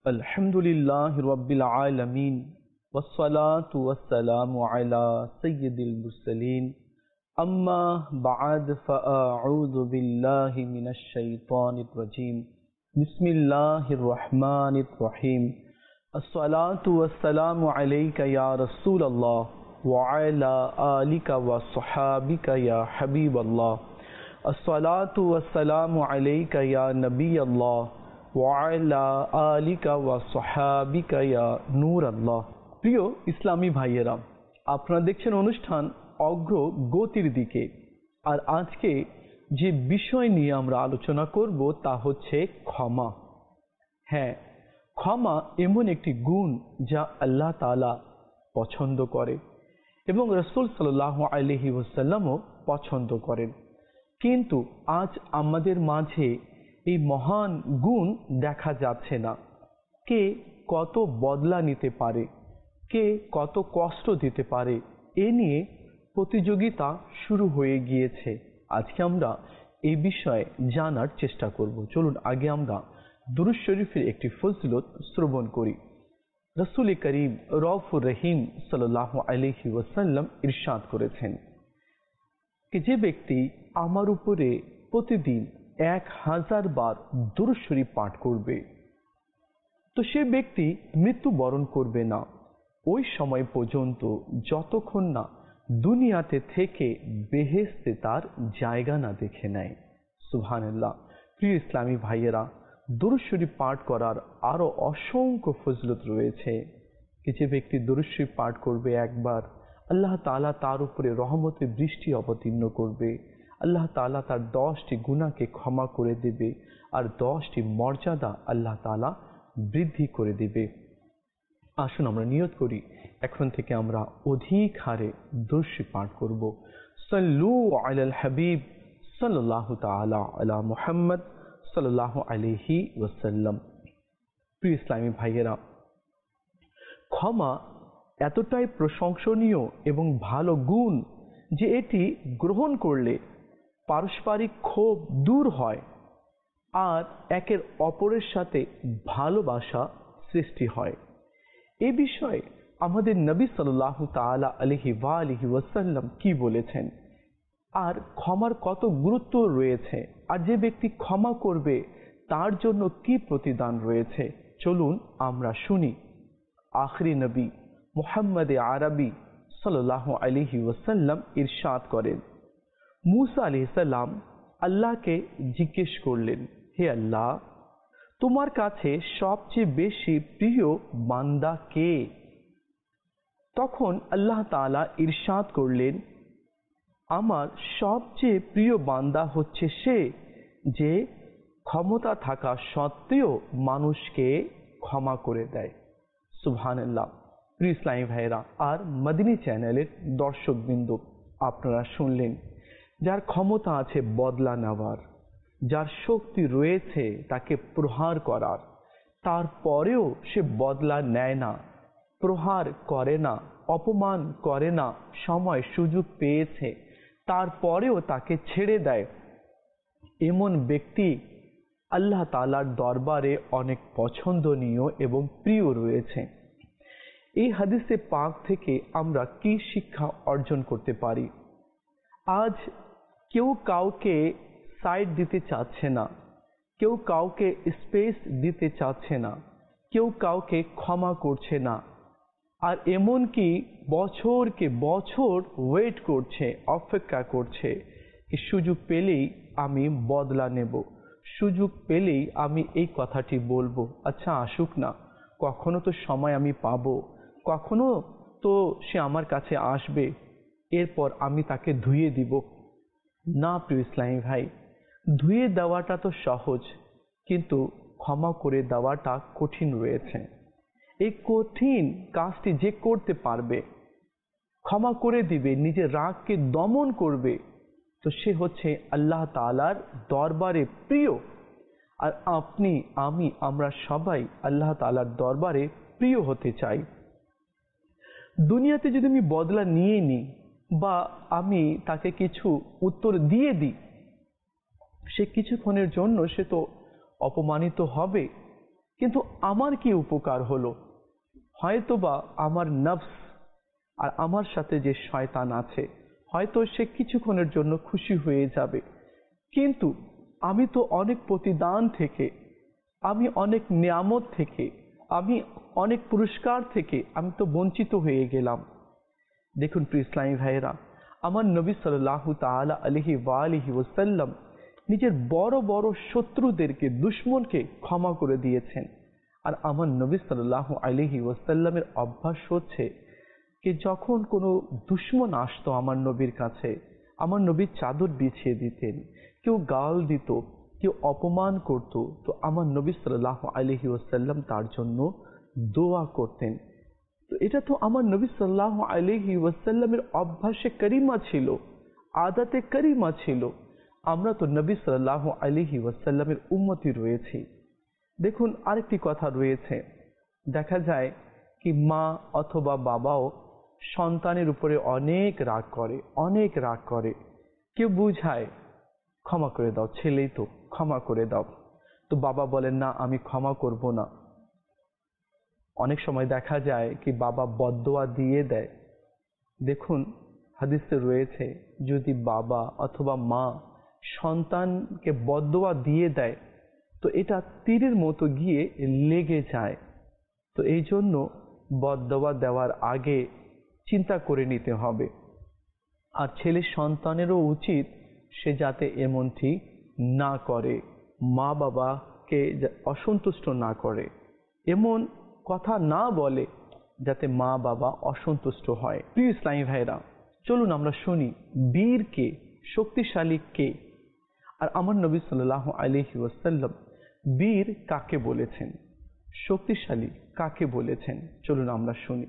अल्हम्दुलिल्लाहि रब्बिल आलमीन वस्सलातु वस्सलामु अला सय्यिदिल मुरसलीन अम्मा बअद फ़अऊज़ु बिल्लाहि मिनश शैतानिर रजीम बिस्मिल्लाहिर रहमानिर रहीम अस्सलातु वस्सलामु अलैका या रसूलल्लाह व अला आलिका व सहाबिका या हबीबल्लाह अस्सलातु वस्सलामु अलैका या नबीयल्लाह ওয়ালা আলিকা ওয়া সাহাবিকা ইয়া নূর আল্লাহ। প্রিয় ইসলামী ভাইয়েরা, আপনারা দেখছেন অনুষ্ঠান অগ্রগতির দিকে। আর আজকে যে বিষয় নিয়ে আমরা আলোচনা করব তা হচ্ছে ক্ষমা। হ্যাঁ, ক্ষমা এমন একটি গুণ যা আল্লাহ তাআলা পছন্দ করে এবং রাসূল সাল্লাল্লাহু আলাইহি ওয়াসাল্লামও পছন্দ করেন। কিন্তু আজ আমাদের মাঝে এই মহান গুণ দেখা যাচ্ছে না। কে কত বদলা নিতে পারে, কে কত কষ্ট দিতে পারে, এ নিয়ে প্রতিযোগিতা শুরু হয়ে গিয়েছে। আজকে আমরা এই বিষয়ে জানার চেষ্টা করব। চলুন আগে আমরা দুরূদ শরীফের একটি ফজিলত শ্রবণ করি। রাসূল করিম রউফুর রহিম সাল্লাল্লাহু আলাইহি ওয়াসাল্লাম ইরশাদ করেছেন যে যে ব্যক্তি আমার উপরে প্রতিদিন 1000 বার দুরূদ শরীফ পাঠ করবে তো সে ব্যক্তি মৃত্যুবরণ করবে না ওই সময় পর্যন্ত যতক্ষণ না দুনিয়াতে থেকে বেহেশতে তার জায়গা না দেখে নেয়। সুবহানাল্লাহ। প্রিয় ইসলামী ভাইয়েরা, দুরূদ শরীফ পাঠ করার আরো অসংখ্য ফজিলত রয়েছে। যে ব্যক্তি দুরূদ শরীফ পাঠ করবে একবার, আল্লাহ তাআলা তার উপরে রহমতের বৃষ্টি অবতীর্ণ করবে। আল্লাহ তাআলা তার 10টি গুনাহকে ক্ষমা করে দেবে আর 10টি মর্যাদা আল্লাহ তাআলা বৃদ্ধি করে দেবে। আসুন আমরা নিয়ত করি, এখন থেকে আমরা অধিক হারে দুরূদ শরীফ পাঠ করব। সাল্লু আলাল হাবিব সাল্লাল্লাহু তাআলা আলা মুহাম্মদ সাল্লাল্লাহু আলাইহি ওয়াসাল্লাম। প্রিয় ইসলামী ভাইয়েরা, ক্ষমা এতটাই প্রশংসনীয় এবং ভালো গুণ যে এটি গ্রহণ করলে পারস্পরিক ক্ষোভ দূর হয় আর একের অপরের সাথে ভালোবাসা সৃষ্টি হয়। এ বিষয়ে আমাদের নবী সাল্লাল্লাহু তাআলা আলাইহি ওয়া আলিহি ওয়াসাল্লাম কি বলেছেন আর ক্ষমার কত গুরুত্ব রয়েছে আর যে ব্যক্তি ক্ষমা করবে তার জন্য কি প্রতিদান রয়েছে, চলুন আমরা শুনি। আখরি নবী মুহাম্মদ আরবি সাল্লাল্লাহু আলাইহি ওয়াসাল্লাম ইরশাদ করেন, মুসা আলাইহিস সালাম আল্লাহকে জিজ্ঞেস করলেন, হে আল্লাহ, তোমার কাছে সবচেয়ে বেশি প্রিয় বান্দা কে? তখন আল্লাহ তাআলা ইরশাদ করলেন, আমার সবচেয়ে প্রিয় বান্দা হচ্ছে সে যে ক্ষমতা থাকা সত্ত্বেও মানুষকে ক্ষমা করে দেয়। সুবহানাল্লাহ। প্রিয় ইসলামী ভাইরা আর মদিনী চ্যানেলের দর্শকবৃন্দ, আপনারা শুনলেন, যার ক্ষমতা আছে বদলা নেওয়ার, যার শক্তি রয়েছে তাকে প্রহার করার, তারপরেও সে বদলা নেয় না, প্রহার করে না, অপমান করে না, সময় সুযোগ পেয়েছে তারপরেও তাকে ছেড়ে দেয়, এমন ব্যক্তি আল্লাহ তাআলার দরবারে অনেক পছন্দনীয় এবং প্রিয় রয়েছে। এই হাদিসে পাক থেকে আমরা কি শিক্ষা অর্জন করতে পারি? আজ কেউ কাউকে সাইড দিতে চাচ্ছে না, কেউ কাউকে স্পেস দিতে চাচ্ছে না, কেউ কাউকে ক্ষমা করছে না, আর এমনকি বছরকে বছর ওয়েট করছে, অপেক্ষা করছে কি সুযোগ পেলেই আমি বদলা নেব, সুযোগ পেলেই আমি এই কথাটি বলবো, আচ্ছা আসুক না, কখনো তো সময় আমি পাবো, কখনো তো সে আমার কাছে আসবে, এরপর আমি তাকে ধুয়ে দিব। না প্রিয় ইসলামী ভাই, ধুয়ে দেওয়াটা তো সহজ, কিন্তু ক্ষমা করে দেওয়াটা কঠিন রয়েছে। এই কঠিন কাজটি যে করতে পারবে, ক্ষমা করে দিবে, নিজের রাগকে দমন করবে, তো সে হচ্ছে আল্লাহ তাআলার দরবারে প্রিয়। আর আপনি, আমি, আমরা সবাই আল্লাহ তাআলার দরবারে প্রিয় হতে চাই। দুনিয়াতে যদি আমি বদলা নিয়ে নিই বা আমি তাকে কিছু উত্তর দিয়ে দিই, সে কিছুক্ষণের জন্য সে তো অপমানিত হবে, কিন্তু আমার কি উপকার হলো? হয়তোবা আমার নফস আর আমার সাথে যে শয়তান আছে, হয়তো সে কিছুক্ষণের জন্য খুশি হয়ে যাবে, কিন্তু আমি তো অনেক প্রতিদান থেকে, আমি অনেক নিয়ামত থেকে, আমি অনেক পুরস্কার থেকে আমি তো বঞ্চিত হয়ে গেলাম। দেখুন প্রিয় ইসলামী ভাইয়েরা, আমার নবী সাল্লাল্লাহু তাআলা আলাইহি ওয়া আলিহি ওয়াসাল্লাম নিজের বড় বড় শত্রুদেরকে, দুশমনকে ক্ষমা করে দিয়েছেন। আর আমার নবী সাল্লাল্লাহু আলাইহি ওয়াসাল্লামের অভ্যাস হচ্ছে যে যখন কোনো দুশমন আসতো আমার নবীর কাছে, আমার নবীর চাদর বিছিয়ে দিতেন। কেউ গাল দিত, কেউ অপমান করত, তো আমার নবী সাল্লাল্লাহু আলাইহি ওয়াসাল্লাম তার জন্য দোয়া করতেন। তো এটা তো আমার নবী সাল্লাল্লাহু আলাইহি ওয়াসাল্লামের অভ্যাসে করিমা ছিল, আদাতে করিমা ছিল। আমরা তো নবী সাল্লাল্লাহু আলাইহি ওয়াসাল্লামের উম্মতি রয়েছি। দেখুন আরেকটি কথা রয়েছে, দেখা যায় কি মা অথবা বাবাও সন্তানের উপরে অনেক রাগ করে, অনেক রাগ করে। কেউ বুঝায় ক্ষমা করে দাও, ছেলেই তো, ক্ষমা করে দাও। তো বাবা বলেন না, আমি ক্ষমা করব না। অনেক সময় দেখা যায় কি বাবা বদদোয়া দিয়ে দেয়। দেখুন হাদিসে রয়েছে, যদি বাবা অথবা মা সন্তানকে বদদোয়া দিয়ে দেয় তো এটা তীরের মতো গিয়ে লেগে যায়। তো এই জন্য বদদোয়া দেওয়ার আগে চিন্তা করে নিতে হবে। আর ছেলে সন্তানেরও উচিত সে যাতে এমনটি না করে, মা বাবাকে অসন্তুষ্ট না করে, এমন কথা না বলে যাতে মা বাবা অসন্তুষ্ট হয়। প্রিয় ইসলামী ভাইরা, চলুন আমরা শুনি বীর কে, শক্তিশালী কে, আর আমার নবী সাল্লাল্লাহু আলাইহি ওয়াসাল্লাম বীর কাকে বলেছেন, শক্তিশালী কাকে বলেছেন। চলুন আমরা শুনি।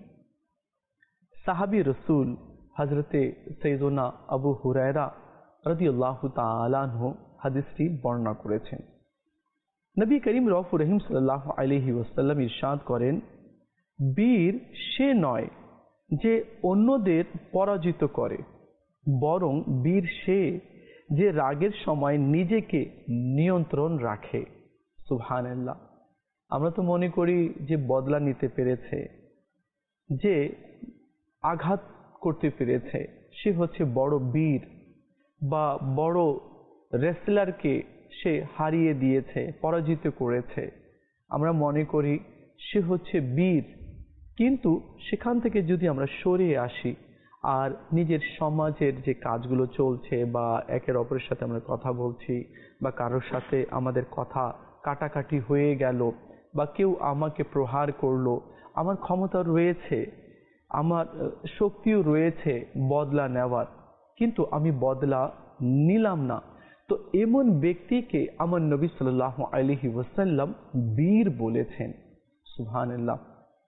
সাহাবী রসুল হযরতে সাইয়্যিদুনা আবু হুরায়রা রাদিয়াল্লাহু তাআলা আনহু হাদিসটি বর্ণনা করেছেন। নবী করিম রউফুর রহিম সাল্লাল্লাহু আলাইহি ওয়াসাল্লাম ইরশাদ করেন, বীর সে নয় যে অন্যদের পরাজিত করে, বরং বীর সে যে রাগের সময় নিজেকে নিয়ন্ত্রণ রাখে। সুবহানাল্লাহ। আমরা তো মনে করি যে বদলা নিতে পেরেছে, যে আঘাত করতে পেরেছে, সে হচ্ছে বড় বীর, বা বড় রেসলারকে সে হারিয়ে দিয়েছে, পরাজিত করেছে। আমরা মনে করি সে হচ্ছে বীর। কিন্তু সেখান থেকে যদি আমরা সরে আসি আর নিজের সমাজের যে কাজগুলো চলছে, বা একের অপরের সাথে আমরা কথা বলছি, বা কারোর সাথে আমাদের কথা কাটাকাটি হয়ে গেল, বা কেউ আমাকে প্রহার করলো, আমার ক্ষমতা রয়েছে, আমার শক্তিও রয়েছে বদলা নেওয়ার, কিন্তু আমি বদলা নিলাম না, তো এমন ব্যক্তিকে আমার নবী সাল্লাল্লাহু আলাইহি ওয়াসাল্লাম বীর বলেছেন। সুবহানাল্লাহ।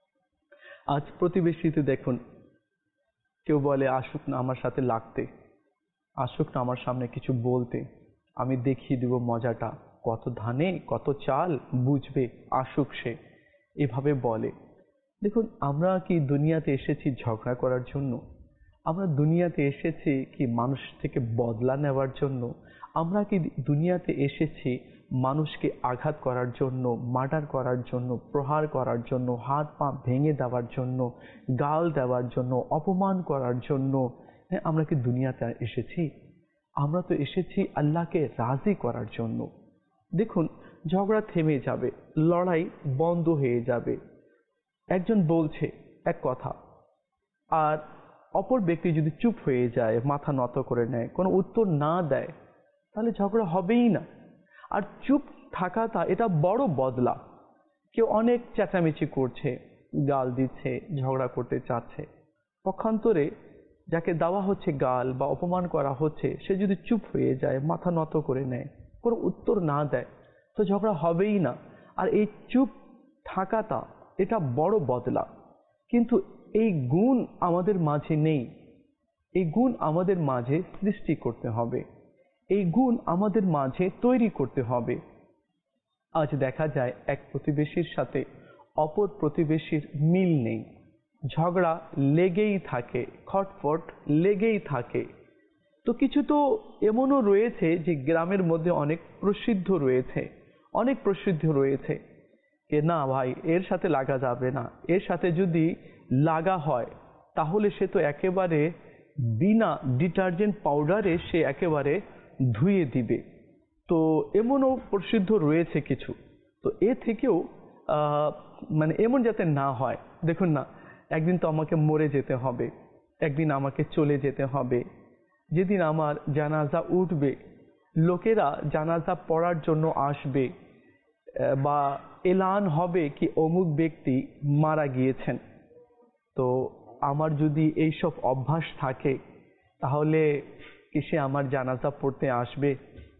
আজ প্রতিবেশীতে দেখুন, কেউ বলে আসুক না আমার সাথে লাগতে, আসুক না আমার সামনে কিছু বলতে, আমি দেখিয়ে দিব মজাটা, কত ধানে কত চাল বুঝবে, আসুক সে, এভাবে বলে। দেখুন আমরা কি দুনিয়াতে এসেছি ঝগড়া করার জন্য? আমরা দুনিয়াতে এসেছি কি মানুষ থেকে বদলা নেওয়ার জন্য? আমরা কি দুনিয়াতে এসেছি মানুষকে আঘাত করার জন্য, মার্ডার করার জন্য, প্রহার করার জন্য, হাত পা ভেঙে দেওয়ার জন্য, গাল দেওয়ার জন্য, অপমান করার জন্য? হ্যাঁ, আমরা কি দুনিয়াতে এসেছি? আমরা তো এসেছি আল্লাহকে রাজি করার জন্য। দেখুন ঝগড়া থেমে যাবে, লড়াই বন্ধ হয়ে যাবে। একজন বলছে এক কথা, আর অপর ব্যক্তি যদি চুপ হয়ে যায়, মাথা নত করে নেয়, কোনো উত্তর না দেয়, তাহলে ঝগড়া হবেই না। আর চুপ থাকাটা এটা বড় বদলা। কেউ অনেক চেঁচামেচি করছে, গাল দিচ্ছে, ঝগড়া করতে চাচ্ছে, পক্ষান্তরে যাকে দেওয়া হচ্ছে গাল বা অপমান করা হচ্ছে, সে যদি চুপ হয়ে যায়, মাথা নত করে নেয়, কোনো উত্তর না দেয়, তো ঝগড়া হবেই না। আর এই চুপ থাকাটা এটা বড় বদলা। কিন্তু এই গুণ আমাদের মাঝে নেই। এই গুণ আমাদের মাঝে সৃষ্টি করতে হবে, এই গুণ আমাদের মাঝে তৈরি করতে হবে। আজ দেখা যায় এক প্রতিবেশীর সাথে অপর প্রতিবেশীর মিল নেই, ঝগড়া লেগেই থাকে, খটপট লেগেই থাকে। তো কিছু তো এমনও রয়েছে যে গ্রামের মধ্যে অনেক প্রসিদ্ধ রয়েছে, অনেক প্রসিদ্ধ রয়েছে, না ভাই এর সাথে লাগা যাবে না, এর সাথে যদি লাগা হয় তাহলে সে তো একেবারে বিনা ডিটারজেন্ট পাউডারে সে একেবারে ধুয়ে দিবে। তো এমনও প্রসিদ্ধ রয়েছে কিছু। তো এ থেকেও মানে এমন যাতে না হয়, দেখুন না, একদিন তো আমাকে মরে যেতে হবে, একদিন আমাকে চলে যেতে হবে। যেদিন আমার জানাজা উঠবে, লোকেরা জানাজা পড়ার জন্য আসবে, বা এলান হবে কি অমুক ব্যক্তি মারা গিয়েছেন। তো আমার যদি এইসব অভ্যাস থাকে তাহলে কি সে আমার জানাজা পড়তে আসবে?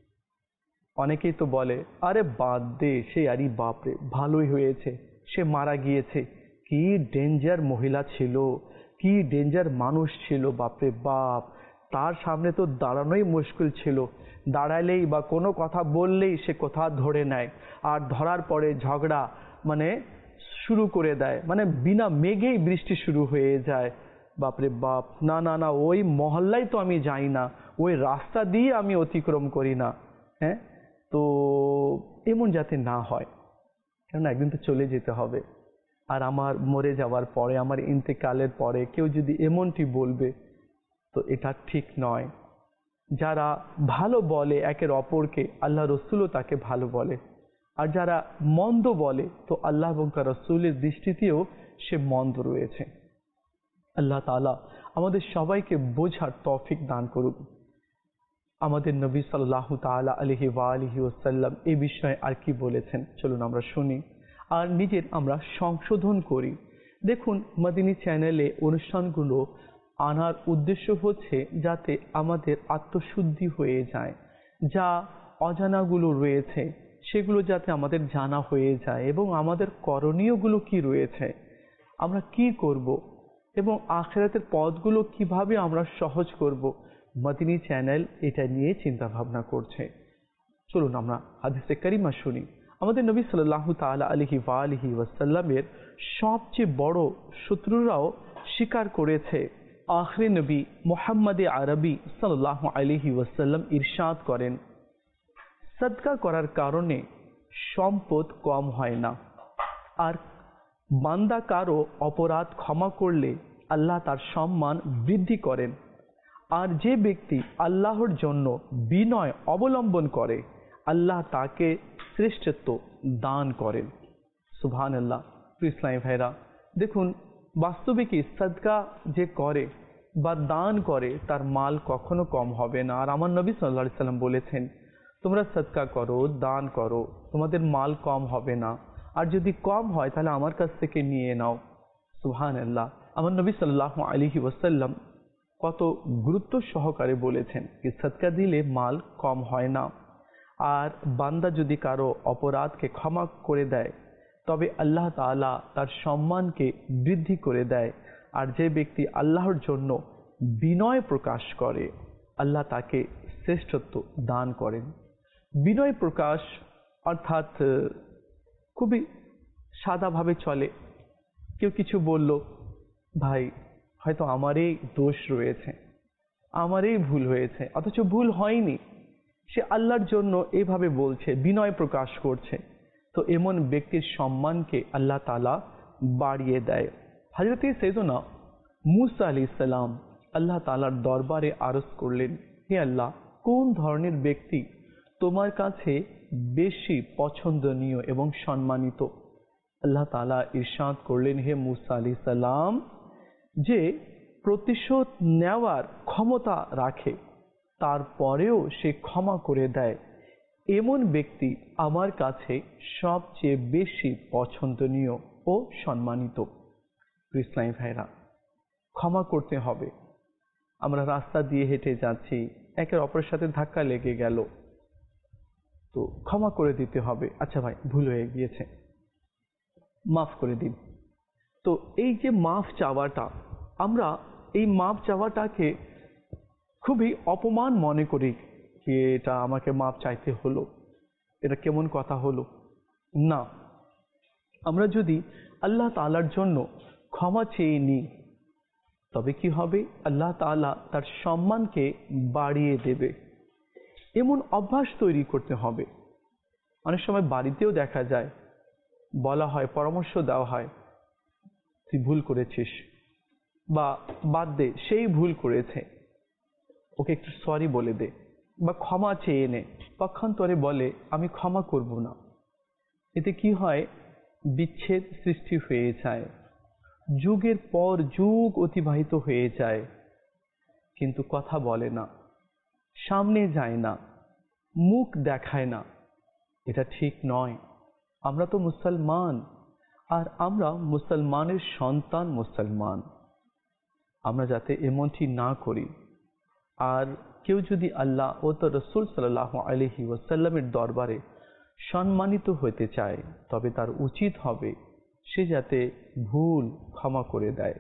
অনেকেই তো বলে, আরে বাদ দে, সে আরে বাপরে ভালোই হয়েছে, সে মারা গিয়েছে, কি ডেঞ্জার মহিলা ছিল, কি ডেঞ্জার মানুষ ছিল, বাপরে বাপ, তার সামনে তো দাঁড়ানোই মুশকিল ছিল, দাঁড়ালেই বা কোনো কথা বললেই সে কথা ধরে নেয়, আর ধরার পরে ঝগড়া মানে শুরু করে দেয়, মানে বিনা মেঘেই বৃষ্টি শুরু হয়ে যায়। বাপরে বাপ, না না না, ওই মহল্লায় তো আমি যাই না, ওই রাস্তা দিয়ে আমি অতিক্রম করি না। হ্যাঁ, তো এমন যাতে না হয়, কেননা একদিন তো চলে যেতে হবে। আর আমার মরে যাওয়ার পরে, আমার ইন্তেকালের পরে কেউ যদি এমনটি বলবে, তো এটা ঠিক নয়। যারা ভালো বলে একের অপরকে, আল্লাহ রসুলও তাকে ভালো বলে, আর যারা মন্দ বলে তো আল্লাহ এবং তার রসুলের দৃষ্টিতেও সে মন্দ রয়েছে। আল্লাহ তাআলা আমাদের সবাইকে বোঝার তৌফিক দান করুক। আমাদের নবী সাল্লাল্লাহু তাআলা আলাইহি ওয়া আলিহি ওয়াসাল্লাম এই বিষয়ে আর কি বলেছেন, চলুন আমরা শুনি আর নিজের আমরা সংশোধন করি। দেখুন, মদিনী চ্যানেলে অনুষ্ঠানগুলো আনার উদ্দেশ্য হচ্ছে যাতে আমাদের আত্মশুদ্ধি হয়ে যায়, যা অজানাগুলো রয়েছে সেগুলো যাতে আমাদের জানা হয়ে যায়, এবং আমাদের করণীয়গুলো কি রয়েছে, আমরা কি করব, এবং আখিরাতের পথগুলো কিভাবে আমরা সহজ করব। মদিনী চ্যানেল এটা নিয়ে চিন্তা ভাবনা করছে। চলুন আমরা হাদিসে কারিমা শুনি। আমাদের নবী সাল্লাল্লাহু তাআলা আলাইহি ওয়া আলিহি ওয়াসাল্লামের সবচেয়ে বড় শত্রুরাও স্বীকার করেছে। আখিরি নবী মুহাম্মদে আরবি সাল্লাল্লাহু আলাইহি ওয়াসাল্লাম ইরশাদ করেন, সদকা করার কারণে সম্পদ কম হয় না, আর বান্দা কারো অপরাধ ক্ষমা করলে আল্লাহ তার সম্মান বৃদ্ধি করেন। আর যে ব্যক্তি আল্লাহর জন্য বিনয় অবলম্বন করে আল্লাহ তাকে শ্রেষ্ঠত্ব দান করেন। সুবহানাল্লাহ। ইসলামী ভাইরা, দেখুন, বাস্তবে কি সাদকা যে করে বা দান করে তার মাল কখনো কম হবে না। আর আমার নবী সাল্লাল্লাহু আলাইহি সাল্লাম বলেছেন, তোমরা সাদকা করো, দান করো, তোমাদের মাল কম হবে না, আর যদি কম হয় তাহলে আমার কাছ থেকে নিয়ে নাও। সুবহানাল্লাহ। আমার নবী সাল্লাল্লাহু আলাইহি ওয়াসাল্লাম কত গুরুত্ব সহকারে বলেছেন যে সাদকা দিলে মাল কম হয় না, আর বান্দা যদি কারো অপরাধকে ক্ষমা করে দেয় তবে আল্লাহ তাআলা তার সম্মানকে বৃদ্ধি করে দেয়। আর যে ব্যক্তি আল্লাহর জন্য বিনয় প্রকাশ করে আল্লাহ তাকে শ্রেষ্ঠত্ব দান করেন। বিনয় প্রকাশ অর্থাৎ খুবই সাদাভাবে চলে। কেউ কিছু বলল, ভাই হয়তো আমারই দোষ রয়েছে, আমারই ভুল হয়েছে, অথচ ভুল হয়নি, সে আল্লাহর জন্য এভাবে বলছে, বিনয় প্রকাশ করছে, তো এমন ব্যক্তির সম্মানকে আল্লাহ তাআলা বাড়িয়ে দেয়। হযরত সাইয়েদনা মুসা আলাইহিস সালাম আল্লাহ তাআলার দরবারে আরজ করলেন, হে আল্লাহ, কোন ধরনের ব্যক্তি তোমার কাছে বেশি পছন্দনীয় এবং সম্মানিত? আল্লাহ তাআলা ইরশাদ করলেন, হে মুসা আলাইহিস সালাম, যে প্রতিশোধ নেওয়ার ক্ষমতা রাখে তারপরেও সে ক্ষমা করে দেয়, এমন ব্যক্তি আমার কাছে সবচেয়ে বেশি পছন্দনীয় ও সম্মানিত। ইসলামী ভাইরা, ক্ষমা করতে হবে। আমরা রাস্তা দিয়ে হেঁটে যাচ্ছি, একের অপরের সাথে ধাক্কা লেগে গেল, তো ক্ষমা করে দিতে হবে, আচ্ছা ভাই ভুল হয়ে গিয়েছে, মাফ করে দিন। তো এই যে মাফ চাওয়াটা, আমরা এই মাফ চাওয়াটাকে খুবই অপমান মনে করি, যে এটা আমাকে মাফ চাইতে হলো, এটা কেমন কথা হলো। না, আমরা যদি আল্লাহ তাআলার জন্য ক্ষমা চেয়ে নিই তবে কি হবে, আল্লাহ তাআলা তার সম্মানকে বাড়িয়ে দেবে। এমন অভ্যাস তৈরি করতে হবে। অনেক সময় বাড়িতেও দেখা যায় বলা হয়, পরামর্শ দেওয়া হয়, তুই ভুল করেছিস, বা বাদ দে, সেই ভুল করেছে, ওকে একটু সরি বলে দে, বা ক্ষমা চেয়ে নে। পক্ষান্তরে বলে আমি ক্ষমা করব না। এতে কি হয়, বিচ্ছেদ সৃষ্টি হয়ে যায়, যুগের পর যুগ অতিবাহিত হয়ে যায়, কিন্তু কথা বলে না, সামনে যায় না, মুখ দেখায় না। এটা ঠিক নয়। আমরা তো মুসলমান, আর আমরা মুসলমানের সন্তান মুসলমান। আমরা যাতে এমনটি না করি। আর কেউ যদি আল্লাহ ও তার রাসূল সাল্লাল্লাহু আলাইহি ওয়াসাল্লামের দরবারে সম্মানিত হতে চায়, তবে তার উচিত হবে সে যাতে ভুল ক্ষমা করে দেয়।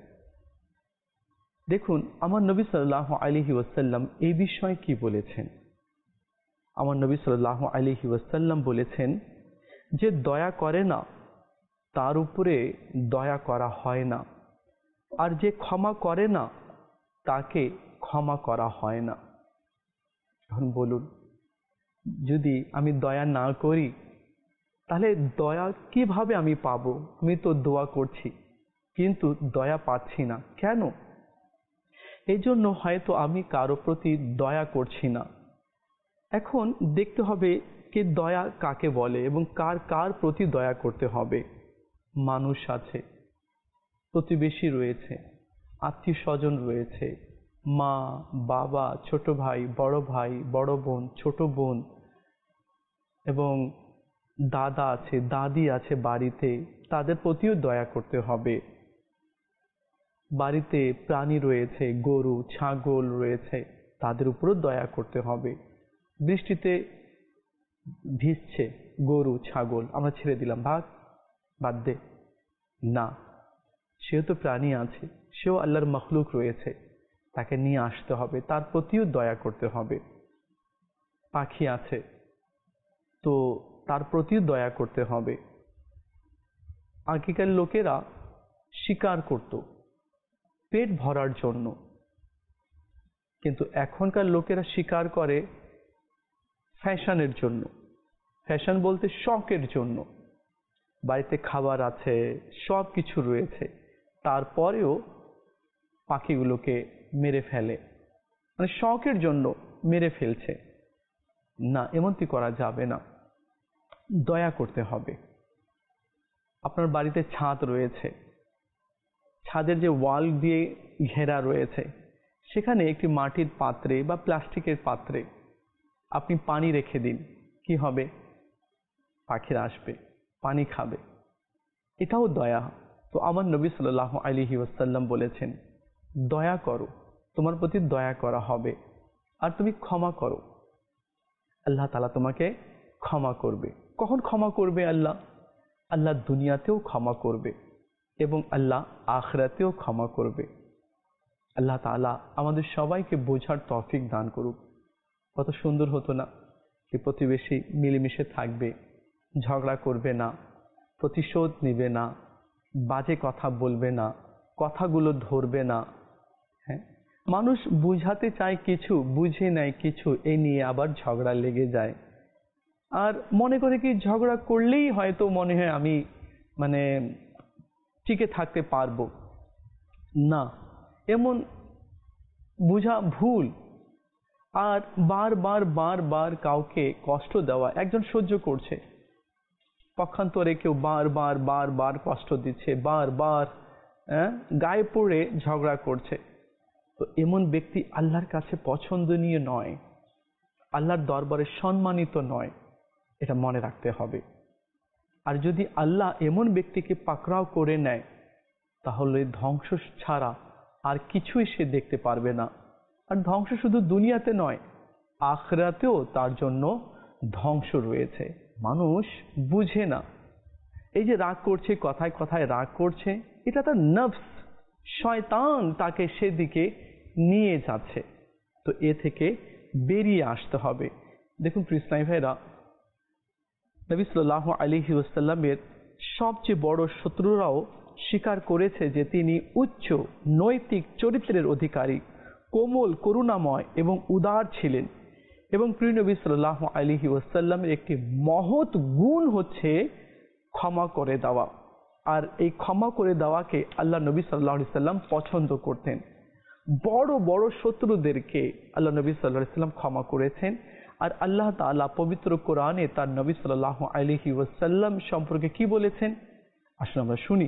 দেখুন, আমার নবী সাল্লাল্লাহু আলাইহি ওয়াসাল্লাম এই বিষয়ে কি বলেছেন। আমার নবী সাল্লাল্লাহু আলাইহি ওয়াসাল্লাম বলেছেন যে দয়া করে না তার উপরে দয়া করা হয় না, আর যে ক্ষমা করে না তাকে ক্ষমা করা হয় না। এখন বলুন, যদি আমি দয়া না করি তাহলে দয়া কিভাবে আমি পাবো? আমি তো দোয়া করছি কিন্তু দয়া পাচ্ছি না, কেন? এই জন্য হয়তো আমি কারো প্রতি দয়া করছি না। এখন দেখতে হবে কে দয়া কাকে বলে এবং কার কার প্রতি দয়া করতে হবে। মানুষ আছে, প্রতিবেশী রয়েছে, আত্মীয় স্বজন রয়েছে, মা, বাবা, ছোট ভাই, বড় বোন, ছোট বোন, এবং দাদা আছে, দাদি আছে বাড়িতে, তাদের প্রতিও দয়া করতে হবে। বাড়িতে প্রাণী রয়েছে, গরু, ছাগল রয়েছে, তাদের উপরও দয়া করতে হবে। বৃষ্টিতে ভিজছে গরু, ছাগল, আমরা ছেড়ে দিলাম, বাদ দে না, সেও তো প্রাণী আছে, সেও আল্লাহর মখলুক রয়েছে, তাকে নিয়ে আসতে হবে, তার প্রতিও দয়া করতে হবে। পাখি আছে, তো তার প্রতিও দয়া করতে হবে। আগেকার লোকেরা শিকার করত পেট ভরার জন্য, কিন্তু এখনকার লোকেরা শিকার করে ফ্যাশনের জন্য। ফ্যাশন বলতে শখের জন্য। বাড়িতে খাবার আছে, সব কিছু রয়েছে, তারপরেও পাখিগুলোকে মেরে ফেলে, মানে শখের জন্য মেরে ফেলছে। না, এমনটি করা যাবে না, দয়া করতে হবে। আপনার বাড়িতে ছাদ রয়েছে, ছাদের যে ওয়াল দিয়ে ঘেরা রয়েছে, সেখানে একটি মাটির পাত্রে বা প্লাস্টিকের পাত্রে আপনি পানি রেখে দিন, কি হবে? পাখিরা আসবে, পানি খাবে, এটাও দয়া। তো আমার নবী সাল্লাল্লাহু আলাইহি ওয়াসাল্লাম বলেছেন, দয়া করো, তোমার প্রতি দয়া করা হবে, আর তুমি ক্ষমা করো, আল্লাহ তাআলা তোমাকে ক্ষমা করবে। কখন ক্ষমা করবে আল্লাহ? আল্লাহ দুনিয়াতেও ক্ষমা করবে এবং আল্লাহ আখিরাতেও ক্ষমা করবে। আল্লাহ তাআলা আমাদের সবাইকে বোঝার তৌফিক দান করুক। কত সুন্দর হতো না যে প্রতিবেশী মিলেমিশে থাকবে, ঝগড়া করবে না, প্রতিশোধ নেবে না, বাজে কথা বলবে না, কথাগুলো ধরবে না। হ্যাঁ, মানুষ বুঝাতে চায় কিছু, বুঝে নেয় কিছু, এই নিয়ে আবার ঝগড়া লেগে যায়। আর মনে করে কি ঝগড়া করলেই হয়তো মনে হয় আমি মানে টিকে থাকতে পারবো। না, এমন বুঝা ভুল। আর বারবার কাউকে কষ্ট দেওয়া, একজন সহ্য করছে, পক্ষান্তরে কেউ বারবার কষ্ট দিচ্ছে, বারবার গায়ে পড়ে ঝগড়া করছে, তো এমন ব্যক্তি আল্লাহর কাছে পছন্দনীয় নয়, আল্লাহর দরবারে সম্মানিত নয়, এটা মনে রাখতে হবে। আর যদি আল্লাহ এমন ব্যক্তিকে পাকড়াও করে নেয়, তাহলে ধ্বংস ছাড়া আর কিছুই সে দেখতে পারবে না। আর ধ্বংস শুধু দুনিয়াতে নয়, আখিরাতেও তার জন্য ধ্বংস রয়েছে। মানুষ বুঝে না, এই যে রাগ করছে, কথায় কথায় রাগ করছে, এটা তার নফস, শয়তান তাকে সেদিকে নিয়ে যাচ্ছে। তো এ থেকে বেরিয়ে আসতে হবে। দেখুন প্রিয় ইসলামী ভাইরা, নবী সাল্লাল্লাহু আলাইহি ওয়াসাল্লামের সবচেয়ে বড় শত্রুরাও স্বীকার করেছে যে তিনি উচ্চ নৈতিক চরিত্রের অধিকারী, কোমল, করুণাময় এবং উদার ছিলেন। এবং প্রিয় নবী সাল্লাল্লাহু আলাইহি ওয়াসাল্লামের একটি মহৎ গুণ হচ্ছে ক্ষমা করে দেওয়া। আর এই ক্ষমা করে দেওয়াকে আল্লাহ নবী সাল্লাল্লাহু আলাইহি সাল্লাম পছন্দ করতেন। বড় বড় শত্রুদেরকে আল্লাহ নবী সাল্লাল্লাহু আলাইহি সাল্লাম ক্ষমা করেছেন। আর আল্লাহ তাআলা পবিত্র কোরআনে তার নবী সাল্লাল্লাহু আলাইহি ওয়াসাল্লাম সম্পর্কে কি বলেছেন, আসুন আমরা শুনি।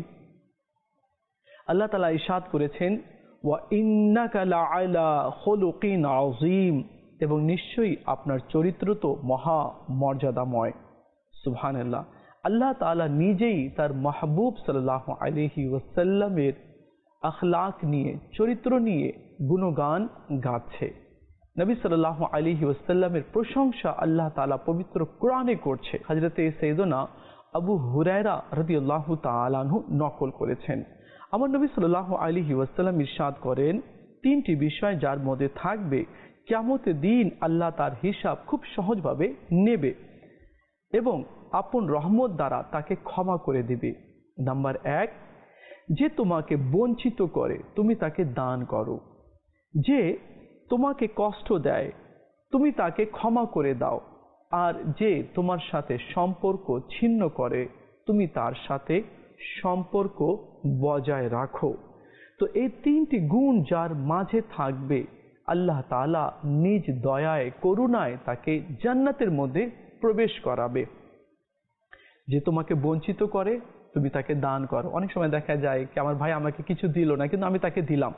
আল্লাহ তাআলা ইরশাদ করেছেন, ওয়া ইন্নাকা লাআলা খুলুকিন আযীম, এবং নিশ্চয়ই আপনার চরিত্র তো মহা মর্যাদাময়। সুবহানাল্লাহ। আল্লাহ তাআলা নিজেই তার মাহবুব সাল্লাল্লাহু আলাইহি ওয়াসাল্লামের আখলাক নিয়ে, চরিত্র নিয়ে গুণগান গাচ্ছে। নবী সাল্লাল্লাহু আলাইহি ওয়াসাল্লামের প্রশংসা আল্লাহ তাআলা পবিত্র কোরআনে করছে। হযরতে সাইয়েদনা আবু হুরায়রা রাদিয়াল্লাহু তাআলা আনহু নকল করেছেন। আমার নবী সাল্লাল্লাহু আলাইহি ওয়াসাল্লাম ইরশাদ করেন, তিনটি বিষয় যার মধ্যে থাকবে, কিয়ামতের দিন আল্লাহ তার হিসাব খুব সহজভাবে নেবে এবং আপন রহমত দ্বারা তাকে ক্ষমা করে দিবে। নাম্বার 1, যে তোমাকে বঞ্চিত করে তুমি তাকে দান করো। যে তোমাকে কষ্ট দেয় তুমি তাকে ক্ষমা করে দাও। আর যে তোমার সাথে সম্পর্ক ছিন্ন করে তুমি তার সাথে সম্পর্ক বজায় রাখো। তো এই তিনটি গুণ যার মাঝে থাকবে, আল্লাহ তাআলা নিজ দয়ায় করুণায় তাকে জান্নাতের মধ্যে প্রবেশ করাবে। যে তোমাকে বঞ্চিত করে তুমি তাকে দান করো। অনেক সময় দেখা যায় কি, আমার ভাই আমাকে কিছু দিল না কিন্তু আমি তাকে দিলাম,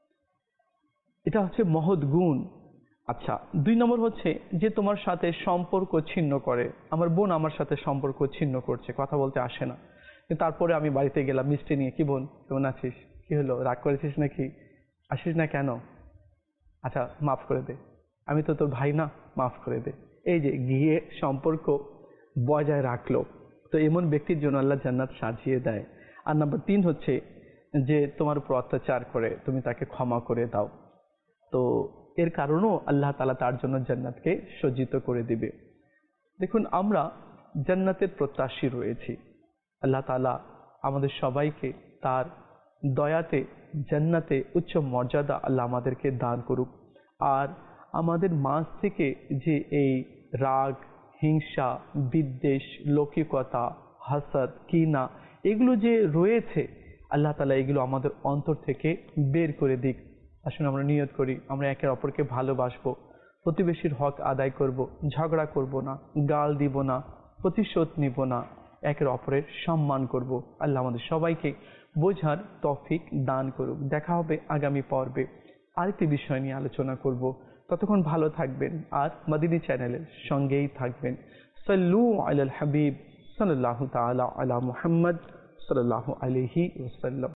এটা হচ্ছে মহৎ গুণ। আচ্ছা, 2 নম্বর হচ্ছে যে তোমার সাথে সম্পর্ক ছিন্ন করে। আমার বোন আমার সাথে সম্পর্ক ছিন্ন করছে, কথা বলতে আসে না, কিন্তু তারপরে আমি বাড়িতে গেলাম মিষ্টি নিয়ে, কি বোন কেমন আছিস, কি হলো, রাগ করেছিস নাকি, আসিস না কেন, আচ্ছা মাফ করে দে, আমি তো তোর ভাই না, মাফ করে দে। এই যে গিয়ে সম্পর্ক বজায় রাখলো, তো এমন ব্যক্তির জন্য আল্লাহ জান্নাত সাজিয়ে দেয়। আর নাম্বার 3 হচ্ছে যে তোমার উপর অত্যাচার করে তুমি তাকে ক্ষমা করে দাও, তো এর কারণেও আল্লাহ তাআলা তার জন্য জান্নাতকে সজ্জিত করে দিবে। দেখুন, আমরা জান্নাতের প্রত্যাশী রয়েছি। আল্লাহ তাআলা আমাদের সবাইকে তার দয়াতে জান্নাতে উচ্চ মর্যাদা আল্লাহ আমাদেরকে দান করুক। আর আমাদের মাঝ থেকে যে এই রাগ, হিংসা, বিদ্বেষ, লৌকিকতা, হাসাদ, কিনা এগুলো যে রয়েছে, আল্লাহ তাআলা এগুলো আমাদের অন্তর থেকে বের করে দিক। আসুন আমরা নিয়ত করি, আমরা একে অপরকে ভালোবাসবো, প্রতিবেশীর হক আদায় করব, ঝগড়া করব না, গাল দিব না, প্রতিশোধ নিব না, একের অপরের সম্মান করব। আল্লাহ আমাদের সবাইকে বোঝার তৌফিক দান করুক। দেখা হবে আগামী পর্বে, আরেকটি বিষয় নিয়ে আলোচনা করব। ততক্ষণ ভালো থাকবেন আর মাদিনী চ্যানেলের সঙ্গেই থাকবেন। সাল্লু আলাল হাবিব সাল্লাল্লাহু তাআলা আলা মুহাম্মদ সাল্লাল্লাহু আলাইহি ওয়াসাল্লাম।